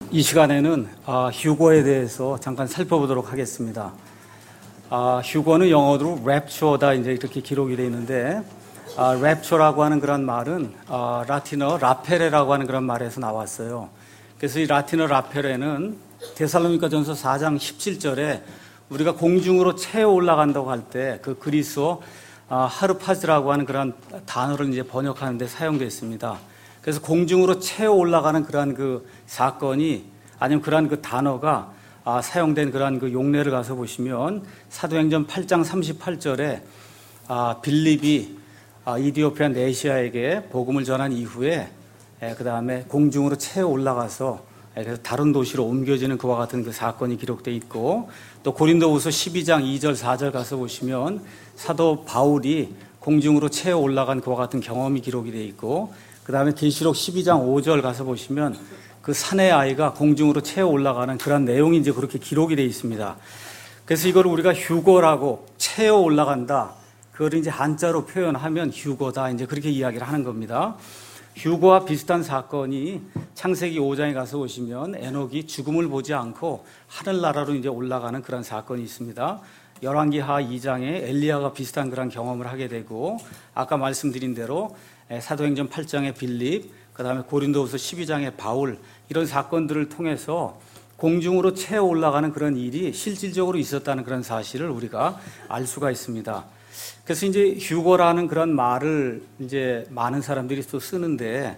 이 시간에는 휴거에 대해서 잠깐 살펴보도록 하겠습니다. 휴거는 영어로 랩처다 이제 이렇게 기록이 되어 있는데, 랩처라고 하는 그런 말은 라틴어 라페레라고 하는 그런 말에서 나왔어요. 그래서 이 라틴어 라페레는 데살로니가전서 4장 17절에 우리가 공중으로 채워 올라간다고 할 때 그 그리스어 하르파즈라고 하는 그런 단어를 이제 번역하는 데 사용됐습니다. 그래서 공중으로 채워 올라가는 그러한 그 사건이 아니면 그러한 그 단어가 사용된 그러한 그 용례를 가서 보시면 사도행전 8장 38절에 빌립이 이디오피아 네시아에게 복음을 전한 이후에 그 다음에 공중으로 채워 올라가서 그래서 다른 도시로 옮겨지는 그와 같은 그 사건이 기록되어 있고, 또 고린도후서 12장 2절 4절 가서 보시면 사도 바울이 공중으로 채워 올라간 그와 같은 경험이 기록이 되어 있고, 그 다음에 계시록 12장 5절 가서 보시면 그 산의 아이가 공중으로 채워 올라가는 그런 내용이 이제 그렇게 기록이 되어 있습니다. 그래서 이걸 우리가 휴거라고 채워 올라간다, 그걸 이제 한자로 표현하면 휴거다, 이제 그렇게 이야기를 하는 겁니다. 휴거와 비슷한 사건이 창세기 5장에 가서 보시면 에녹이 죽음을 보지 않고 하늘나라로 이제 올라가는 그런 사건이 있습니다. 열왕기하 2장에 엘리야가 비슷한 그런 경험을 하게 되고, 아까 말씀드린 대로 사도행전 8장의 빌립, 그 다음에 고린도후서 12장의 바울, 이런 사건들을 통해서 공중으로 채워 올라가는 그런 일이 실질적으로 있었다는 그런 사실을 우리가 알 수가 있습니다. 그래서 이제 휴거라는 그런 말을 이제 많은 사람들이 또 쓰는데,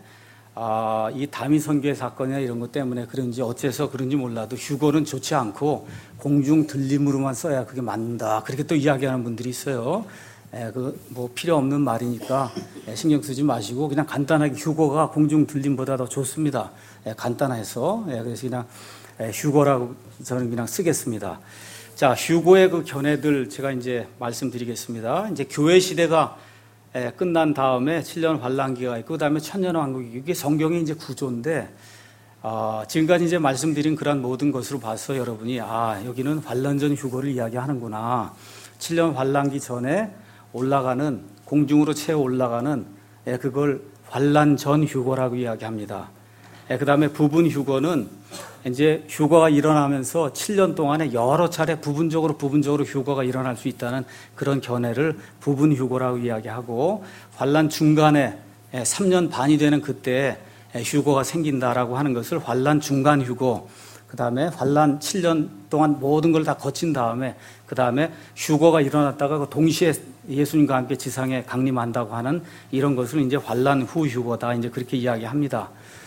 이 다미 선교의 사건이나 이런 것 때문에 그런지 어째서 그런지 몰라도 휴거는 좋지 않고 공중 들림으로만 써야 그게 맞는다, 그렇게 또 이야기하는 분들이 있어요. 뭐 필요 없는 말이니까 신경 쓰지 마시고 그냥 간단하게 휴거가 공중 들림보다 더 좋습니다. 간단해서. 그래서 그냥 휴거라고 저는 그냥 쓰겠습니다. 자, 휴거의 그 견해들 제가 이제 말씀드리겠습니다. 이제 교회 시대가 끝난 다음에 7년 환란기가 있고, 그 다음에 천년왕국이, 이게 성경의 이제 구조인데, 지금까지 이제 말씀드린 그런 모든 것으로 봐서 여러분이 여기는 환란 전 휴거를 이야기하는구나. 7년 환란기 전에 올라가는, 공중으로 채워 올라가는, 그걸 환란 전 휴거라고 이야기합니다. 그 다음에 부분 휴거는 이제 휴거가 일어나면서 7년 동안에 여러 차례 부분적으로 휴거가 일어날 수 있다는 그런 견해를 부분 휴거라고 이야기하고, 환란 중간에 3년 반이 되는 그때 휴거가 생긴다라고 하는 것을 환란 중간 휴거, 그 다음에 환란 7년 동안 모든 걸 다 거친 다음에 그 다음에 휴거가 일어났다가 동시에 예수님과 함께 지상에 강림한다고 하는 이런 것을 이제 환란 후 휴거다, 이제 그렇게 이야기합니다.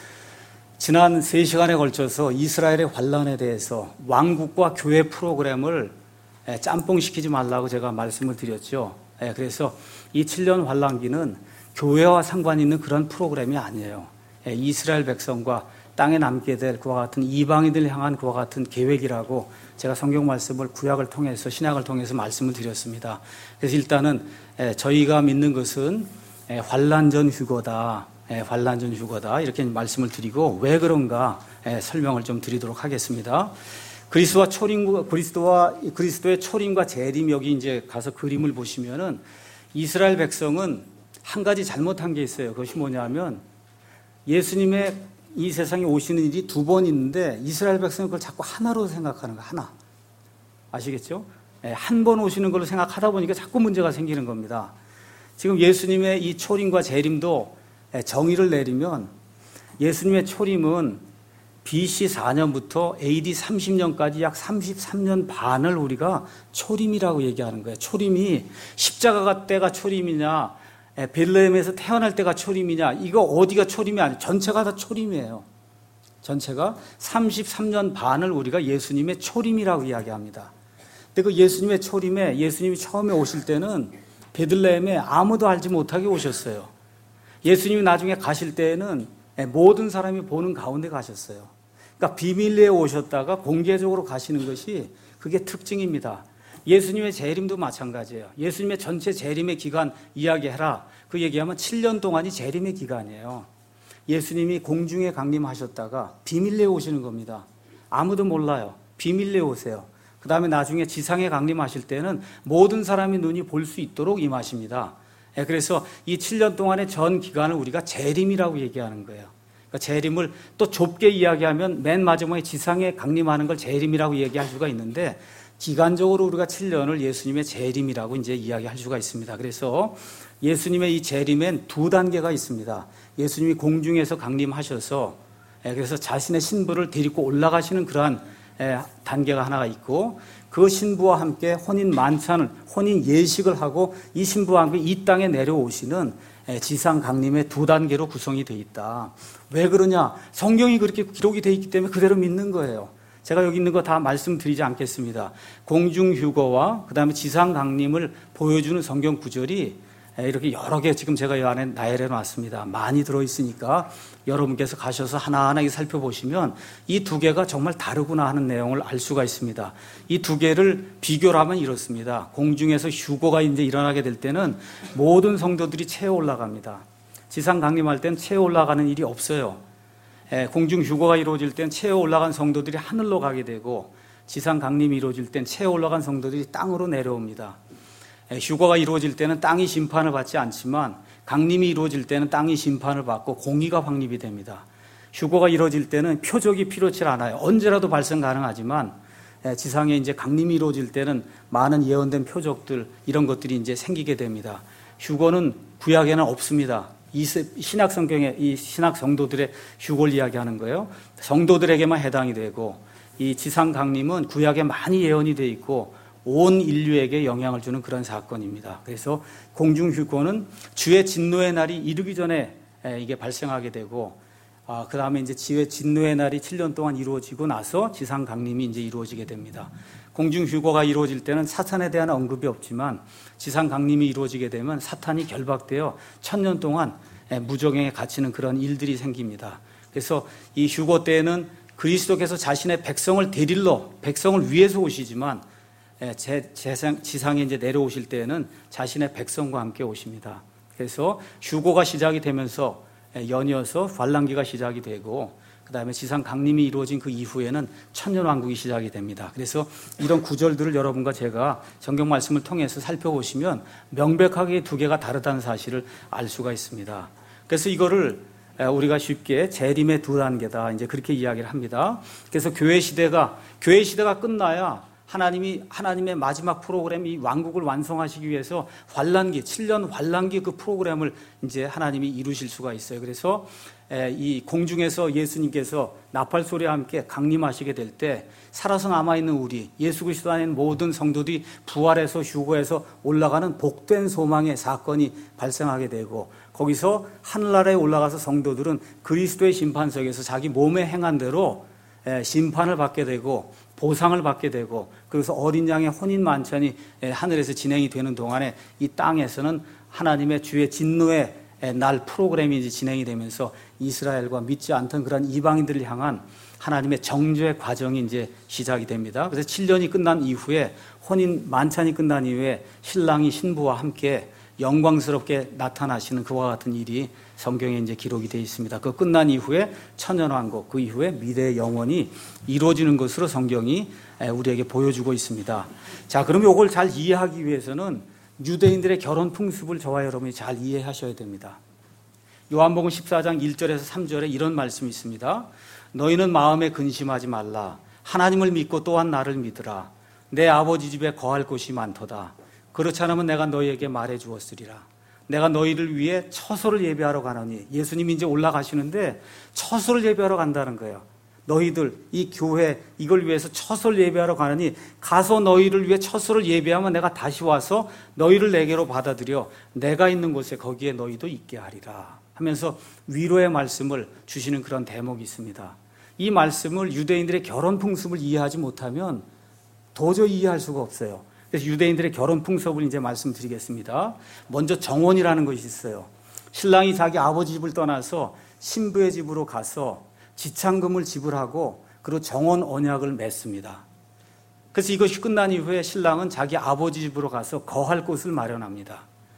지난 3시간에 걸쳐서 이스라엘의 환란에 대해서 왕국과 교회 프로그램을 짬뽕시키지 말라고 제가 말씀을 드렸죠. 그래서 이 7년 환란기는 교회와 상관 있는 그런 프로그램이 아니에요. 이스라엘 백성과 땅에 남게 될 그와 같은 이방인들 향한 그와 같은 계획이라고 제가 성경 말씀을 구약을 통해서, 신약을 통해서 말씀을 드렸습니다. 그래서 일단은 저희가 믿는 것은 환란 전 휴거다, 환란 전 휴거다, 이렇게 말씀을 드리고, 왜 그런가 설명을 좀 드리도록 하겠습니다. 그리스도의 초림과 재림, 여기 이제 가서 그림을 보시면은 이스라엘 백성은 한 가지 잘못한 게 있어요. 그것이 뭐냐면 예수님의 이 세상에 오시는 일이 2번 있는데 이스라엘 백성은 그걸 자꾸 하나로 생각하는 거예요. 하나. 아시겠죠? 한 번 오시는 걸로 생각하다 보니까 자꾸 문제가 생기는 겁니다. 지금 예수님의 이 초림과 재림도 정의를 내리면 예수님의 초림은 BC 4년부터 AD 30년까지 약 33년 반을 우리가 초림이라고 얘기하는 거예요. 초림이 십자가 때가 초림이냐, 베들레헴에서 태어날 때가 초림이냐, 이거 어디가 초림이 아니에요. 전체가 다 초림이에요. 전체가 33년 반을 우리가 예수님의 초림이라고 이야기합니다. 근데 그 예수님의 초림에, 예수님이 처음에 오실 때는 베들레헴에 아무도 알지 못하게 오셨어요. 예수님이 나중에 가실 때에는 모든 사람이 보는 가운데 가셨어요. 그러니까 비밀리에 오셨다가 공개적으로 가시는 것이 그게 특징입니다. 예수님의 재림도 마찬가지예요. 예수님의 전체 재림의 기간 이야기해라, 그 얘기하면 7년 동안이 재림의 기간이에요. 예수님이 공중에 강림하셨다가 비밀리에 오시는 겁니다. 아무도 몰라요. 비밀리에 오세요. 그 다음에 나중에 지상에 강림하실 때는 모든 사람이 눈이 볼 수 있도록 임하십니다. 그래서 이 7년 동안의 전 기간을 우리가 재림이라고 얘기하는 거예요. 그러니까 재림을 또 좁게 이야기하면 맨 마지막에 지상에 강림하는 걸 재림이라고 얘기할 수가 있는데, 기간적으로 우리가 7년을 예수님의 재림이라고 이제 이야기할 수가 있습니다. 그래서 예수님의 이 재림엔 두 단계가 있습니다. 예수님이 공중에서 강림하셔서 그래서 자신의 신부를 데리고 올라가시는 그러한 단계가 하나가 있고, 그 신부와 함께 혼인 만찬을, 혼인 예식을 하고 이 신부와 함께 이 땅에 내려오시는 지상 강림의 두 단계로 구성이 되어 있다. 왜 그러냐? 성경이 그렇게 기록이 되어 있기 때문에 그대로 믿는 거예요. 제가 여기 있는 거 다 말씀드리지 않겠습니다. 공중 휴거와 그 다음에 지상 강림을 보여주는 성경 구절이 이렇게 여러 개 지금 제가 이 안에 나열해 놨습니다. 많이 들어있으니까 여러분께서 가셔서 하나하나 살펴보시면 이 두 개가 정말 다르구나 하는 내용을 알 수가 있습니다. 이 두 개를 비교를 하면 이렇습니다. 공중에서 휴거가 이제 일어나게 될 때는 모든 성도들이 채워 올라갑니다. 지상 강림할 때는 채워 올라가는 일이 없어요. 공중 휴거가 이루어질 땐 채워 올라간 성도들이 하늘로 가게 되고, 지상 강림이 이루어질 땐 채워 올라간 성도들이 땅으로 내려옵니다. 휴거가 이루어질 때는 땅이 심판을 받지 않지만, 강림이 이루어질 때는 땅이 심판을 받고 공의가 확립이 됩니다. 휴거가 이루어질 때는 표적이 필요치 않아요. 언제라도 발생 가능하지만, 지상에 이제 강림이 이루어질 때는 많은 예언된 표적들, 이런 것들이 이제 생기게 됩니다. 휴거는 구약에는 없습니다. 이 신약 성경에 이 신약 성도들의 휴거를 이야기하는 거예요. 성도들에게만 해당이 되고, 이 지상 강림은 구약에 많이 예언이 되어 있고 온 인류에게 영향을 주는 그런 사건입니다. 그래서 공중 휴거는 주의 진노의 날이 이르기 전에 이게 발생하게 되고, 그 다음에 이제 주의 진노의 날이 7년 동안 이루어지고 나서 지상 강림이 이제 이루어지게 됩니다. 공중 휴거가 이루어질 때는 사탄에 대한 언급이 없지만, 지상 강림이 이루어지게 되면 사탄이 결박되어 1000년 동안 무적행에 갇히는 그런 일들이 생깁니다. 그래서 이 휴거 때에는 그리스도께서 자신의 백성을 데리러, 백성을 위해서 오시지만, 지상에 이제 내려오실 때에는 자신의 백성과 함께 오십니다. 그래서 휴거가 시작이 되면서 연이어서 환란기가 시작이 되고, 그 다음에 지상 강림이 이루어진 그 이후에는 천년왕국이 시작이 됩니다. 그래서 이런 구절들을 여러분과 제가 성경 말씀을 통해서 살펴보시면 명백하게 두 개가 다르다는 사실을 알 수가 있습니다. 그래서 이거를 우리가 쉽게 재림의 두 단계다, 이제 그렇게 이야기를 합니다. 그래서 교회 시대가 끝나야 하나님의 마지막 프로그램, 이 왕국을 완성하시기 위해서 환란기, 7년 환란기 그 프로그램을 이제 하나님이 이루실 수가 있어요. 그래서 이 공중에서 예수님께서 나팔 소리와 함께 강림하시게 될 때 살아서 남아있는 우리 예수 그리스도 안에 있는 모든 성도들이 부활해서 휴거해서 올라가는 복된 소망의 사건이 발생하게 되고, 거기서 하늘나라에 올라가서 성도들은 그리스도의 심판석에서 자기 몸에 행한 대로 심판을 받게 되고 보상을 받게 되고, 그래서 어린 양의 혼인 만찬이 하늘에서 진행이 되는 동안에 이 땅에서는 하나님의 주의 진노의 날 프로그램이 이제 진행이 되면서 이스라엘과 믿지 않던 그런 이방인들을 향한 하나님의 정죄의 과정이 이제 시작이 됩니다. 그래서 7년이 끝난 이후에, 혼인 만찬이 끝난 이후에 신랑이 신부와 함께 영광스럽게 나타나시는 그와 같은 일이 성경에 이제 기록이 되어 있습니다. 그 끝난 이후에 천년왕국, 그 이후에 미래의 영원이 이루어지는 것으로 성경이 우리에게 보여주고 있습니다. 자, 그럼 이걸 잘 이해하기 위해서는 유대인들의 결혼 풍습을 저와 여러분이 잘 이해하셔야 됩니다. 요한복음 14장 1절에서 3절에 이런 말씀이 있습니다. 너희는 마음에 근심하지 말라. 하나님을 믿고 또한 나를 믿으라. 내 아버지 집에 거할 곳이 많도다. 그렇지 않으면 내가 너희에게 말해 주었으리라. 내가 너희를 위해 처소를 예배하러 가노니, 예수님이 이제 올라가시는데 처소를 예배하러 간다는 거예요. 너희들 이 교회 이걸 위해서 처소를 예배하러 가느니, 가서 너희를 위해 처소를 예배하면 내가 다시 와서 너희를 내게로 받아들여 내가 있는 곳에 거기에 너희도 있게 하리라 하면서 위로의 말씀을 주시는 그런 대목이 있습니다. 이 말씀을 유대인들의 결혼 풍습을 이해하지 못하면 도저히 이해할 수가 없어요. 그래서 유대인들의 결혼 풍습을 이제 말씀드리겠습니다. 먼저 정혼이라는 것이 있어요. 신랑이 자기 아버지 집을 떠나서 신부의 집으로 가서 지참금을 지불하고 그리고 정혼 언약을 맺습니다. 그래서 이것이 끝난 이후에 신랑은 자기 아버지 집으로 가서 거할 곳을 마련합니다.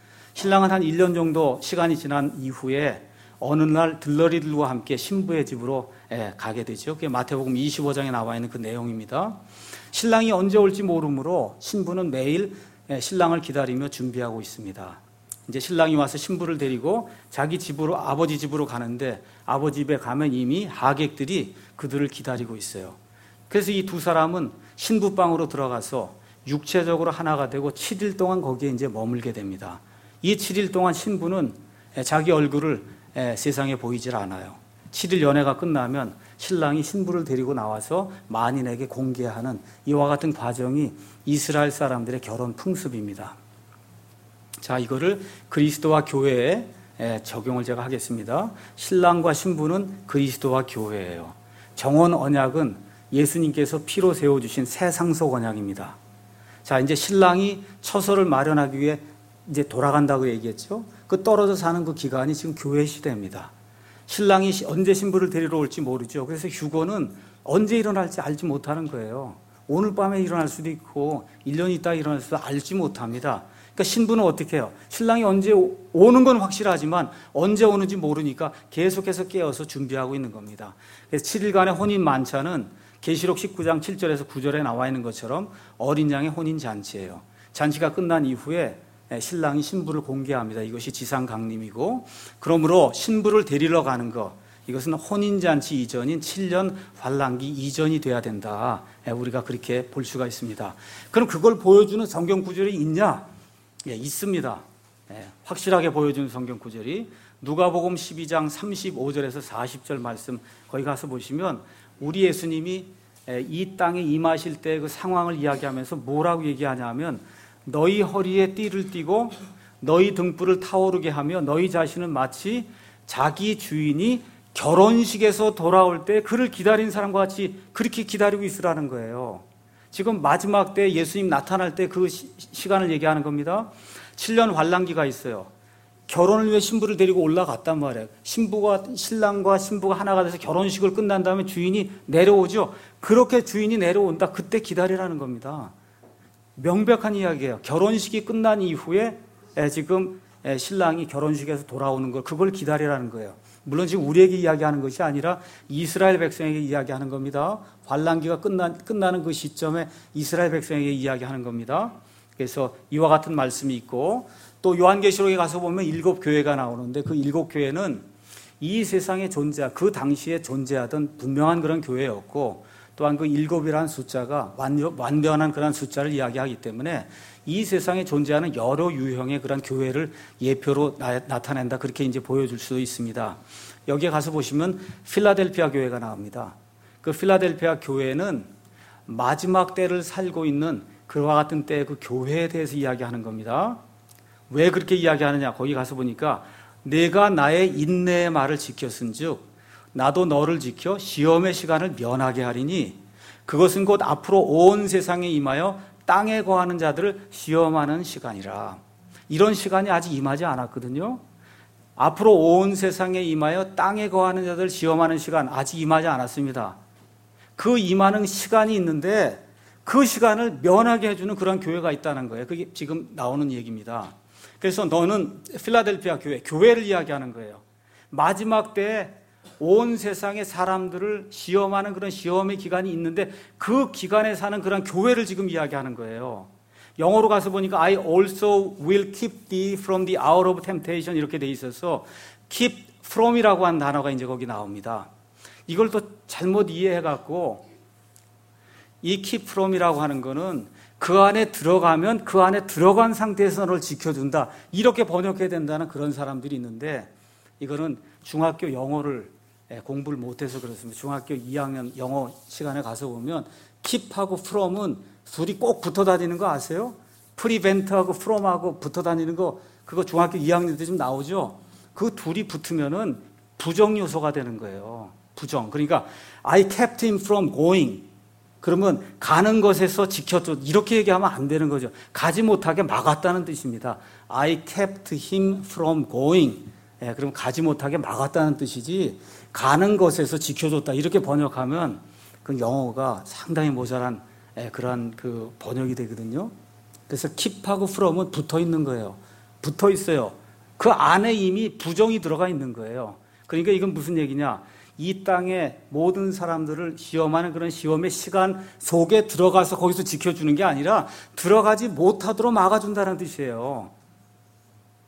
신랑은 한 1년 정도 시간이 지난 이후에 어느 날 들러리들과 함께 신부의 집으로 가게 되죠. 그게 마태복음 25장에 나와 있는 그 내용입니다. 신랑이 언제 올지 모르므로 신부는 매일 신랑을 기다리며 준비하고 있습니다. 이제 신랑이 와서 신부를 데리고 자기 집으로, 아버지 집으로 가는데 아버지 집에 가면 이미 하객들이 그들을 기다리고 있어요. 그래서 이 두 사람은 신부방으로 들어가서 육체적으로 하나가 되고 7일 동안 거기에 이제 머물게 됩니다. 이 7일 동안 신부는 자기 얼굴을 세상에 보이질 않아요. 7일 연애가 끝나면 신랑이 신부를 데리고 나와서 만인에게 공개하는 이와 같은 과정이 이스라엘 사람들의 결혼 풍습입니다. 자, 이거를 그리스도와 교회에 적용을 제가 하겠습니다. 신랑과 신부는 그리스도와 교회예요. 정원 언약은 예수님께서 피로 세워주신 새 상속 언약입니다. 자, 이제 신랑이 처소를 마련하기 위해 이제 돌아간다고 얘기했죠. 그 떨어져 사는 그 기간이 지금 교회 시대입니다. 신랑이 언제 신부를 데리러 올지 모르죠. 그래서 휴거는 언제 일어날지 알지 못하는 거예요. 오늘 밤에 일어날 수도 있고 1년 있다 일어날 수도 알지 못합니다. 그러니까 신부는 어떻게 해요? 신랑이 언제 오는 건 확실하지만 언제 오는지 모르니까 계속해서 깨어서 준비하고 있는 겁니다. 그래서 7일간의 혼인 만찬은 계시록 19장 7절에서 9절에 나와 있는 것처럼 어린 양의 혼인 잔치예요. 잔치가 끝난 이후에 신랑이 신부를 공개합니다. 이것이 지상 강림이고, 그러므로 신부를 데리러 가는 것, 이것은 혼인잔치 이전인 7년 환란기 이전이 돼야 된다. 우리가 그렇게 볼 수가 있습니다. 그럼 그걸 보여주는 성경 구절이 있냐? 있습니다. 확실하게 보여주는 성경 구절이 누가복음 12장 35절에서 40절 말씀, 거기 가서 보시면 우리 예수님이 이 땅에 임하실 때 그 상황을 이야기하면서 뭐라고 얘기하냐면, 너희 허리에 띠를 띠고 너희 등불을 타오르게 하며 너희 자신은 마치 자기 주인이 결혼식에서 돌아올 때 그를 기다린 사람과 같이 그렇게 기다리고 있으라는 거예요. 지금 마지막 때 예수님 나타날 때 그 시간을 얘기하는 겁니다. 7년 환란기가 있어요. 결혼을 위해 신부를 데리고 올라갔단 말이에요. 신랑과 신부가 하나가 돼서 결혼식을 끝난 다음에 주인이 내려오죠. 그렇게 주인이 내려온다. 그때 기다리라는 겁니다. 명백한 이야기예요. 결혼식이 끝난 이후에 지금 신랑이 결혼식에서 돌아오는 걸, 그걸 기다리라는 거예요. 물론 지금 우리에게 이야기하는 것이 아니라 이스라엘 백성에게 이야기하는 겁니다. 환란기가 끝나는 그 시점에 이스라엘 백성에게 이야기하는 겁니다. 그래서 이와 같은 말씀이 있고, 또 요한계시록에 가서 보면 7 교회가 나오는데 그 7 교회는 이 세상에 그 당시에 존재하던 분명한 그런 교회였고, 또한 그 7이라는 숫자가 완전한 그런 숫자를 이야기하기 때문에 이 세상에 존재하는 여러 유형의 그런 교회를 예표로 나타낸다, 그렇게 이제 보여줄 수도 있습니다. 여기에 가서 보시면 필라델피아 교회가 나옵니다. 그 필라델피아 교회는 마지막 때를 살고 있는 그와 같은 때의 그 교회에 대해서 이야기하는 겁니다. 왜 그렇게 이야기하느냐? 거기 가서 보니까 내가 나의 인내의 말을 지켰은즉 나도 너를 지켜 시험의 시간을 면하게 하리니 그것은 곧 앞으로 온 세상에 임하여 땅에 거하는 자들을 시험하는 시간이라. 이런 시간이 아직 임하지 않았거든요. 앞으로 온 세상에 임하여 땅에 거하는 자들을 시험하는 시간 아직 임하지 않았습니다. 그 임하는 시간이 있는데 그 시간을 면하게 해주는 그런 교회가 있다는 거예요. 그게 지금 나오는 얘기입니다. 그래서 너는 필라델피아 교회를 이야기하는 거예요. 마지막 때에 온 세상의 사람들을 시험하는 그런 시험의 기간이 있는데 그 기간에 사는 그런 교회를 지금 이야기하는 거예요. 영어로 가서 보니까 I also will keep thee from the hour of temptation 이렇게 돼 있어서 keep from이라고 한 단어가 이제 거기 나옵니다. 이걸 또 잘못 이해해갖고 이 keep from이라고 하는 거는 그 안에 들어가면 그 안에 들어간 상태에서 너를 지켜준다, 이렇게 번역해야 된다는 그런 사람들이 있는데, 이거는 중학교 영어를 공부를 못해서 그렇습니다. 중학교 2학년 영어 시간에 가서 보면 keep하고 from은 둘이 꼭 붙어 다니는 거 아세요? prevent하고 from하고 붙어 다니는 거, 그거 중학교 2학년 때 좀 나오죠? 그 둘이 붙으면은 부정 요소가 되는 거예요. 부정. 그러니까 I kept him from going. 그러면 가는 것에서 지켰죠. 이렇게 얘기하면 안 되는 거죠. 가지 못하게 막았다는 뜻입니다. I kept him from going. 그럼 가지 못하게 막았다는 뜻이지, 가는 것에서 지켜줬다, 이렇게 번역하면 그 영어가 상당히 모자란 그러한 그 번역이 되거든요. 그래서 keep하고 from은 붙어 있는 거예요. 붙어 있어요. 그 안에 이미 부정이 들어가 있는 거예요. 그러니까 이건 무슨 얘기냐? 이 땅의 모든 사람들을 시험하는 그런 시험의 시간 속에 들어가서 거기서 지켜주는 게 아니라 들어가지 못하도록 막아준다는 뜻이에요.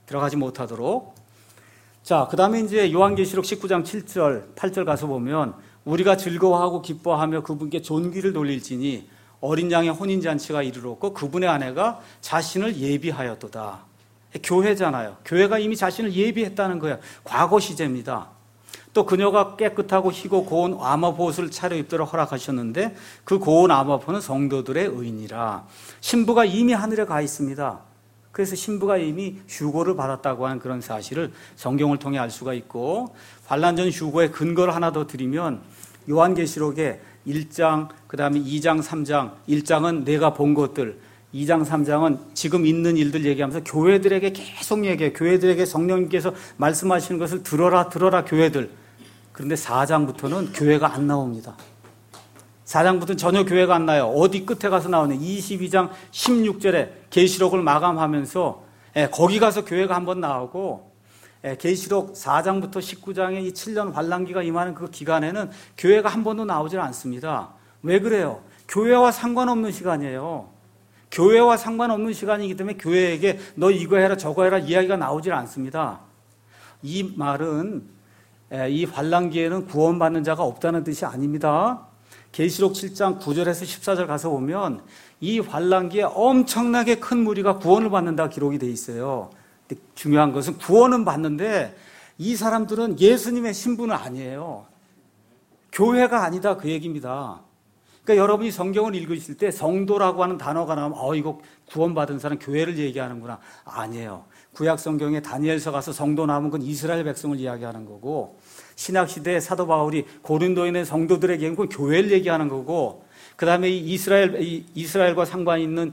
들어가지 못하도록. 자, 그 다음에 이제 요한계시록 19장 7절, 8절 가서 보면 우리가 즐거워하고 기뻐하며 그분께 존귀를 돌릴지니 어린 양의 혼인잔치가 이르렀고 그분의 아내가 자신을 예비하였도다. 교회잖아요. 교회가 이미 자신을 예비했다는 거예요. 과거 시제입니다. 또 그녀가 깨끗하고 희고 고운 암화보옷을 차려입도록 허락하셨는데 그 고운 암화보는 성도들의 의니라. 신부가 이미 하늘에 가 있습니다. 그래서 신부가 이미 휴거를 받았다고 하는 그런 사실을 성경을 통해 알 수가 있고, 환란 전 휴거의 근거를 하나 더 드리면 요한계시록의 1장, 그 다음에 2장, 3장, 1장은 내가 본 것들, 2장, 3장은 지금 있는 일들 얘기하면서 교회들에게 계속 얘기해요. 교회들에게 성령님께서 말씀하시는 것을 들어라, 들어라, 교회들. 그런데 4장부터는 교회가 안 나옵니다. 4장부터는 전혀 교회가 안 나요. 어디 끝에 가서 나오네. 22장 16절에 계시록을 마감하면서 거기 가서 교회가 한번 나오고, 계시록 4장부터 19장의 이 7년 환란기가 임하는 그 기간에는 교회가 한 번도 나오질 않습니다. 왜 그래요? 교회와 상관없는 시간이에요. 교회와 상관없는 시간이기 때문에 교회에게 너 이거 해라 저거 해라 이야기가 나오질 않습니다. 이 말은 이 환란기에는 구원받는 자가 없다는 뜻이 아닙니다. 계시록 7장 9절에서 14절 가서 보면 이 환란기에 엄청나게 큰 무리가 구원을 받는다 기록이 되어 있어요. 근데 중요한 것은 구원은 받는데 이 사람들은 예수님의 신분은 아니에요. 교회가 아니다 그 얘기입니다. 그러니까 여러분이 성경을 읽으실 때 성도라고 하는 단어가 나오면 이거 구원받은 사람 교회를 얘기하는구나. 아니에요. 구약 성경에 다니엘서 가서 성도 나오면 그건 이스라엘 백성을 이야기하는 거고, 신약시대에 사도 바울이 고린도인의 성도들에게 그건 교회를 얘기하는 거고, 그 다음에 이스라엘과 상관이 있는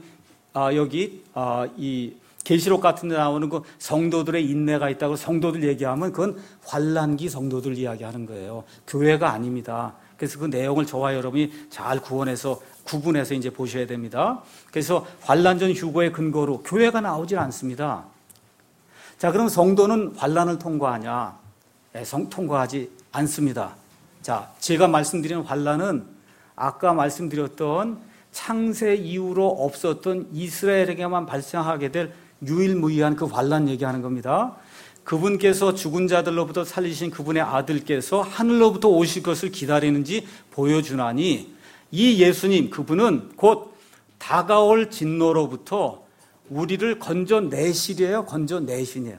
이 계시록 같은 데 나오는 그 성도들의 인내가 있다고 성도들 얘기하면 그건 환란기 성도들 이야기하는 거예요. 교회가 아닙니다. 그래서 그 내용을 저와 여러분이 잘 구분해서 이제 보셔야 됩니다. 그래서 환란 전 휴거의 근거로 교회가 나오질 않습니다. 자, 그럼 성도는 환란을 통과하냐? 통과하지 않습니다. 자, 제가 말씀드리는 환란은 아까 말씀드렸던 창세 이후로 없었던 이스라엘에게만 발생하게 될 유일무이한 그 환란 얘기하는 겁니다. 그분께서 죽은 자들로부터 살리신 그분의 아들께서 하늘로부터 오실 것을 기다리는지 보여주나니 이 예수님 그분은 곧 다가올 진노로부터 우리를 건져내시래요. 건져내시네요.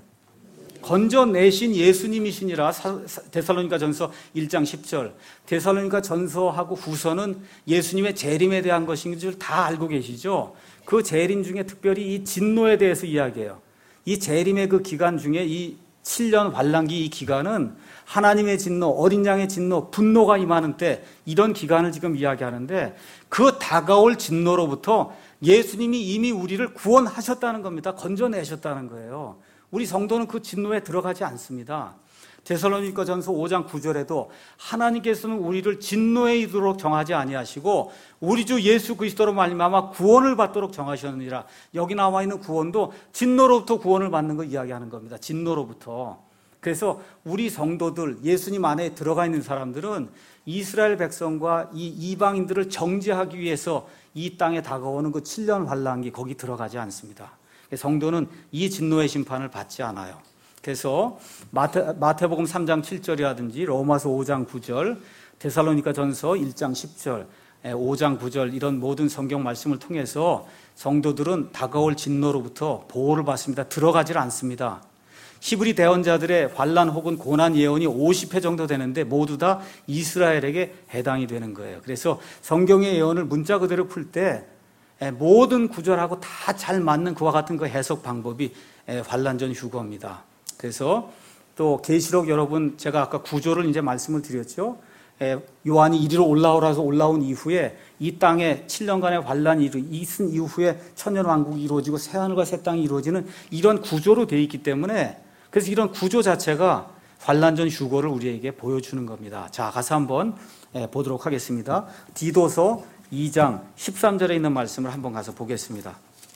건져내신 예수님이시니라. 데살로니가 전서 1장 10절. 데살로니가 전서하고 후서는 예수님의 재림에 대한 것인 줄 다 알고 계시죠. 그 재림 중에 특별히 이 진노에 대해서 이야기해요. 이 재림의 그 기간 중에 이 7년 환란기 이 기간은 하나님의 진노, 어린 양의 진노, 분노가 임하는 때 이런 기간을 지금 이야기하는데 그 다가올 진노로부터 예수님이 이미 우리를 구원하셨다는 겁니다. 건져내셨다는 거예요. 우리 성도는 그 진노에 들어가지 않습니다. 데살로니가 전서 5장 9절에도 하나님께서는 우리를 진노에 이르도록 정하지 아니하시고 우리 주 예수 그리스도로 말미암아 구원을 받도록 정하셨느니라. 여기 나와 있는 구원도 진노로부터 구원을 받는 거 이야기하는 겁니다. 진노로부터. 그래서 우리 성도들, 예수님 안에 들어가 있는 사람들은 이스라엘 백성과 이 이방인들을 정죄하기 위해서 이 땅에 다가오는 그 7년 환란기 거기 들어가지 않습니다. 성도는 이 진노의 심판을 받지 않아요. 그래서 마태복음 3장 7절이라든지 로마서 5장 9절, 데살로니가 전서 1장 10절, 5장 9절 이런 모든 성경 말씀을 통해서 성도들은 다가올 진노로부터 보호를 받습니다. 들어가질 않습니다. 히브리 대언자들의 환란 혹은 고난 예언이 50회 정도 되는데 모두 다 이스라엘에게 해당이 되는 거예요. 그래서 성경의 예언을 문자 그대로 풀 때 모든 구절하고 다 잘 맞는 그와 같은 그 해석 방법이 환란 전 휴거입니다. 그래서 또 계시록 여러분 제가 아까 구조를 이제 말씀을 드렸죠. 요한이 이리로 올라오라서 올라온 이후에 이 땅에 7년간의 환란이 있은 이후에 천년왕국이 이루어지고 새하늘과 새 땅이 이루어지는 이런 구조로 되어 있기 때문에 그래서 이런 구조 자체가 환란 전 휴거를 우리에게 보여주는 겁니다. 자, 가서 한번 보도록 하겠습니다. 디도서 2장 13절에 있는 말씀을 한번 가서 보겠습니다.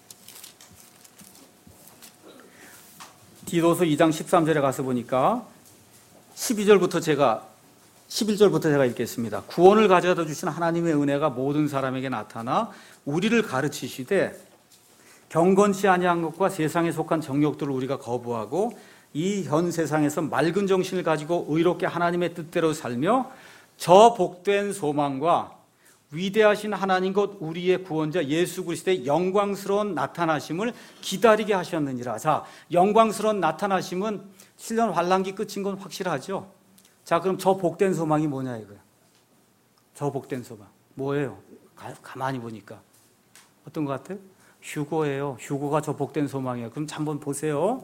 디도서 2장 13절에 가서 보니까 11절부터 제가 읽겠습니다. 구원을 가져다 주신 하나님의 은혜가 모든 사람에게 나타나 우리를 가르치시되 경건치 아니한 것과 세상에 속한 정욕들을 우리가 거부하고 이 현 세상에서 맑은 정신을 가지고 의롭게 하나님의 뜻대로 살며 저 복된 소망과 위대하신 하나님 곧 우리의 구원자 예수 그리스도의 영광스러운 나타나심을 기다리게 하셨느니라. 자, 영광스러운 나타나심은 7년 환란기 끝인 건 확실하죠. 자, 그럼 저 복된 소망이 뭐냐 이거야. 저 복된 소망 뭐예요? 가만히 보니까 어떤 것 같아요? 휴거예요. 휴거가 저 복된 소망이에요. 그럼 한번 보세요.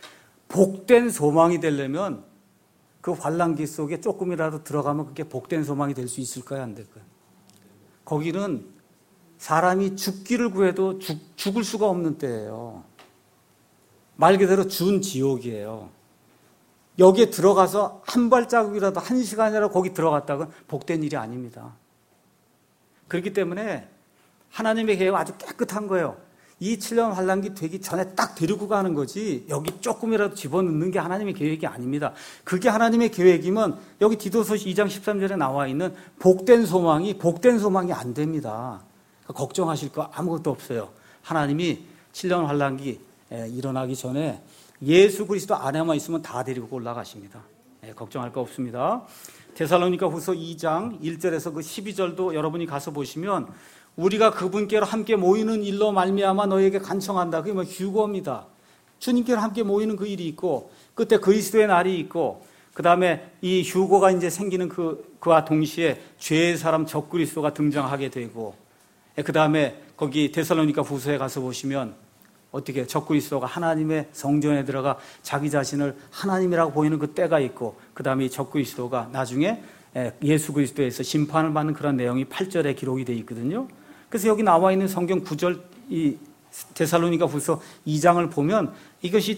복된 소망이 되려면 그 환란기 속에 조금이라도 들어가면 그게 복된 소망이 될 수 있을까요? 안 될까요? 거기는 사람이 죽기를 구해도 죽을 수가 없는 때예요. 말 그대로 준지옥이에요. 여기에 들어가서 한 발자국이라도 한 시간이라도 거기 들어갔다간 복된 일이 아닙니다. 그렇기 때문에 하나님의 계획은 아주 깨끗한 거예요. 이 7년 환란기 되기 전에 딱 데리고 가는 거지 여기 조금이라도 집어넣는 게 하나님의 계획이 아닙니다. 그게 하나님의 계획이면 여기 디도서 2장 13절에 나와 있는 복된 소망이 안 됩니다. 그러니까 걱정하실 거 아무것도 없어요. 하나님이 7년 환란기 일어나기 전에 예수 그리스도 안에만 있으면 다 데리고 올라가십니다. 걱정할 거 없습니다. 데살로니가 후서 2장 1절에서 그 12절도 여러분이 가서 보시면 우리가 그분께로 함께 모이는 일로 말미암아 너에게 간청한다. 그게 뭐 휴거입니다. 주님께로 함께 모이는 그 일이 있고 그때 그리스도의 날이 있고 그 다음에 이 휴거가 이제 생기는 그와 동시에 죄의 사람 적그리스도가 등장하게 되고 그 다음에 거기 데살로니가 후서에 가서 보시면 어떻게 적그리스도가 하나님의 성전에 들어가 자기 자신을 하나님이라고 보이는 그 때가 있고 그 다음에 이 적그리스도가 나중에 예수 그리스도에서 심판을 받는 그런 내용이 8절에 기록이 되어 있거든요. 그래서 여기 나와 있는 성경 9절 이 데살로니가 후서 2장을 보면 이것이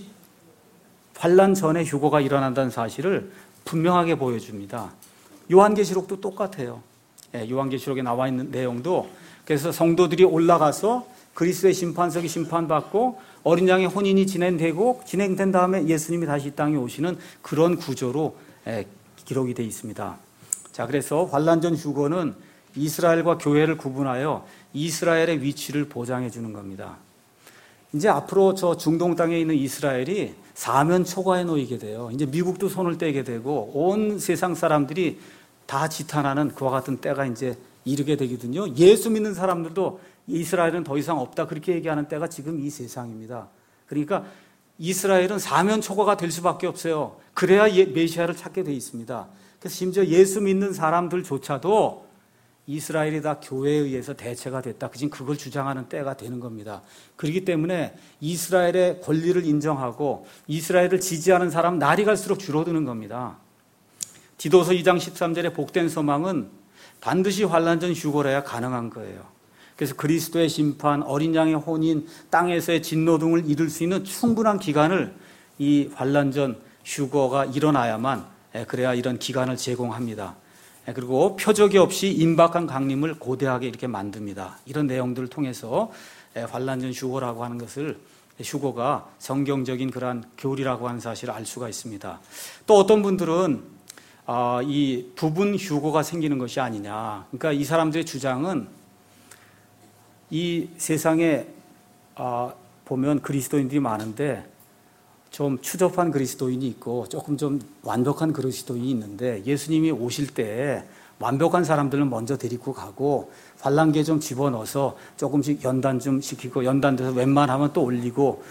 환란 전에 휴거가 일어난다는 사실을 분명하게 보여줍니다. 요한계시록도 똑같아요. 요한계시록에 나와 있는 내용도 그래서 성도들이 올라가서 그리스도의 심판석이 심판받고 어린 양의 혼인이 진행된 다음에 예수님이 다시 이 땅에 오시는 그런 구조로 기록이 되어 있습니다. 자, 그래서 환란 전 휴거는 이스라엘과 교회를 구분하여 이스라엘의 위치를 보장해 주는 겁니다. 이제 앞으로 저 중동 땅에 있는 이스라엘이 사면 초과에 놓이게 돼요. 이제 미국도 손을 떼게 되고 온 세상 사람들이 다 지탄하는 그와 같은 때가 이제 이르게 되거든요. 예수 믿는 사람들도 이스라엘은 더 이상 없다 그렇게 얘기하는 때가 지금 이 세상입니다. 그러니까 이스라엘은 사면 초과가 될 수밖에 없어요. 그래야 메시아를 찾게 돼 있습니다. 그래서 심지어 예수 믿는 사람들조차도 이스라엘이 다 교회에 의해서 대체가 됐다. 지금 그걸 주장하는 때가 되는 겁니다. 그렇기 때문에 이스라엘의 권리를 인정하고 이스라엘을 지지하는 사람 날이 갈수록 줄어드는 겁니다. 디도서 2장 13절의 복된 소망은 반드시 환란 전 휴거라야 가능한 거예요. 그래서 그리스도의 심판, 어린 양의 혼인, 땅에서의 진노 등을 이룰 수 있는 충분한 기간을 이 환란 전 휴거가 일어나야만 그래야 이런 기간을 제공합니다. 그리고 표적이 없이 임박한 강림을 고대하게 이렇게 만듭니다. 이런 내용들을 통해서 환란 전 휴거라고 하는 것을 휴거가 성경적인 그러한 교리라고 하는 사실을 알 수가 있습니다. 또 어떤 분들은 이 부분 휴거가 생기는 것이 아니냐. 그러니까 이 사람들의 주장은 이 세상에 보면 그리스도인들이 많은데 좀 추접한 그리스도인이 있고 조금 좀 완벽한 그리스도인이 있는데 예수님이 오실 때 완벽한 사람들은 먼저 데리고 가고 환란기에 좀 집어넣어서 조금씩 연단 좀 시키고 연단돼서 웬만하면 또 올리고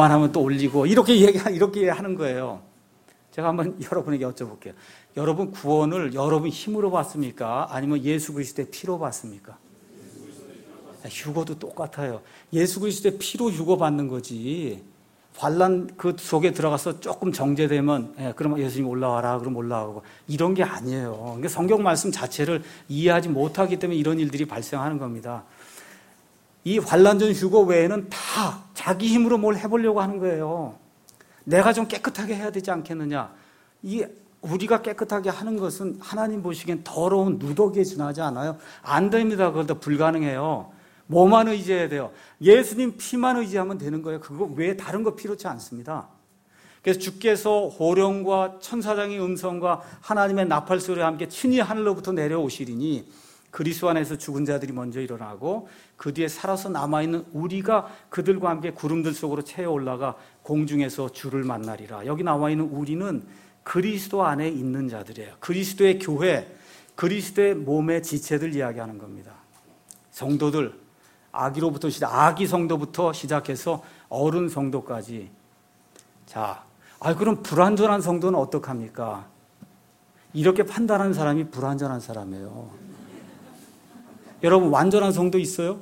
이렇게 하는 거예요. 제가 한번 여러분에게 여쭤볼게요. 여러분 구원을 여러분 힘으로 받습니까? 아니면 예수 그리스도의 피로 받습니까? 휴거도 똑같아요. 예수 그리스도의 피로 휴거 받는 거지. 환란 그 속에 들어가서 조금 정죄되면 그럼 예수님 올라와라 그럼 올라가고 이런 게 아니에요. 그러니까 성경 말씀 자체를 이해하지 못하기 때문에 이런 일들이 발생하는 겁니다. 이 환란 전 휴거 외에는 다 자기 힘으로 뭘 해보려고 하는 거예요. 내가 좀 깨끗하게 해야 되지 않겠느냐. 우리가 깨끗하게 하는 것은 하나님 보시기엔 더러운 누더기에 지나지 않아요. 안 됩니다. 그것도 불가능해요. 뭐만 의지해야 돼요? 예수님 피만 의지하면 되는 거예요. 그거 외에 다른 거 필요치 않습니다. 그래서 주께서 호령과 천사장의 음성과 하나님의 나팔 소리와 함께 친히 하늘로부터 내려오시리니 그리스도 안에서 죽은 자들이 먼저 일어나고 그 뒤에 살아서 남아있는 우리가 그들과 함께 구름들 속으로 채어 올라가 공중에서 주를 만나리라. 여기 나와 있는 우리는 그리스도 안에 있는 자들이에요. 그리스도의 교회, 그리스도의 몸의 지체들 이야기하는 겁니다. 성도들, 아기 성도부터 시작해서 어른 성도까지. 자, 그럼 불완전한 성도는 어떡합니까? 이렇게 판단하는 사람이 불완전한 사람이에요. 여러분, 완전한 성도 있어요?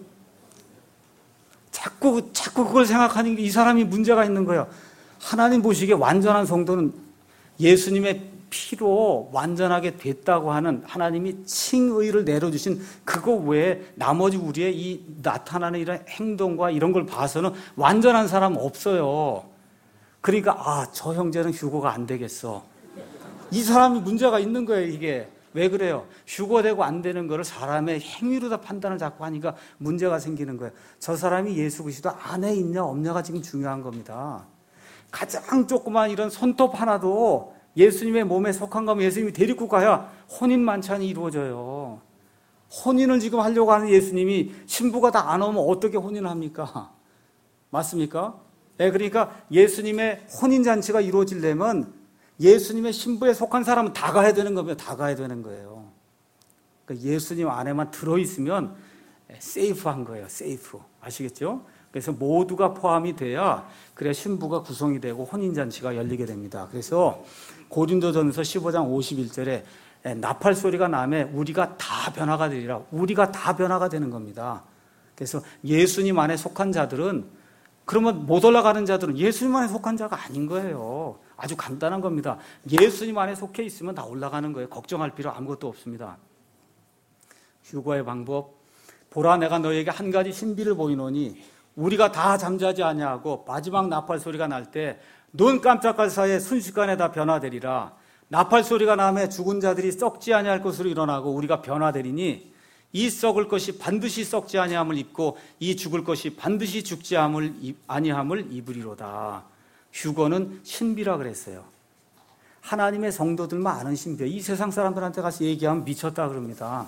자꾸 그걸 생각하는 게 이 사람이 문제가 있는 거예요. 하나님 보시기에 완전한 성도는 예수님의 피로 완전하게 됐다고 하는 하나님이 칭의를 내려주신 그거 외에 나머지 우리의 이 나타나는 이런 행동과 이런 걸 봐서는 완전한 사람 없어요. 그러니까 저 형제는 휴거가 안 되겠어. 이 사람이 문제가 있는 거예요. 이게 왜 그래요? 휴거되고 안 되는 거를 사람의 행위로 다 판단을 자꾸 하니까 문제가 생기는 거예요. 저 사람이 예수 그리스도 안에 있냐 없냐가 지금 중요한 겁니다. 가장 조그만 이런 손톱 하나도 예수님의 몸에 속한 거면 예수님이 데리고 가야 혼인 만찬이 이루어져요. 혼인을 지금 하려고 하는 예수님이 신부가 다 안 오면 어떻게 혼인을 합니까? 맞습니까? 네, 그러니까 예수님의 혼인잔치가 이루어지려면 예수님의 신부에 속한 사람은 다 가야 되는 겁니다. 다 가야 되는 거예요. 그러니까 예수님 안에만 들어있으면 세이프한 거예요. 세이프. 아시겠죠? 그래서 모두가 포함이 돼야 그래야 신부가 구성이 되고 혼인잔치가 열리게 됩니다. 그래서 고린도전서 15장 51절에 나팔 소리가 나매 우리가 다 변화가 되리라. 우리가 다 변화가 되는 겁니다. 그래서 예수님 안에 속한 자들은, 그러면 못 올라가는 자들은 예수님 안에 속한 자가 아닌 거예요. 아주 간단한 겁니다. 예수님 안에 속해 있으면 다 올라가는 거예요. 걱정할 필요 아무것도 없습니다. 휴거의 방법. 보라, 내가 너에게 한 가지 신비를 보이노니 우리가 다 잠자지 아니하고 마지막 나팔 소리가 날 때 눈 깜짝할 사이에 순식간에 다 변화되리라. 나팔 소리가 나매 죽은 자들이 썩지 아니할 것으로 일어나고 우리가 변화되리니 이 썩을 것이 반드시 썩지 아니함을 입고 이 죽을 것이 반드시 죽지 아니함을 입으리로다. 휴거는 신비라 그랬어요. 하나님의 성도들만 아는 신비예요. 이 세상 사람들한테 가서 얘기하면 미쳤다 그럽니다.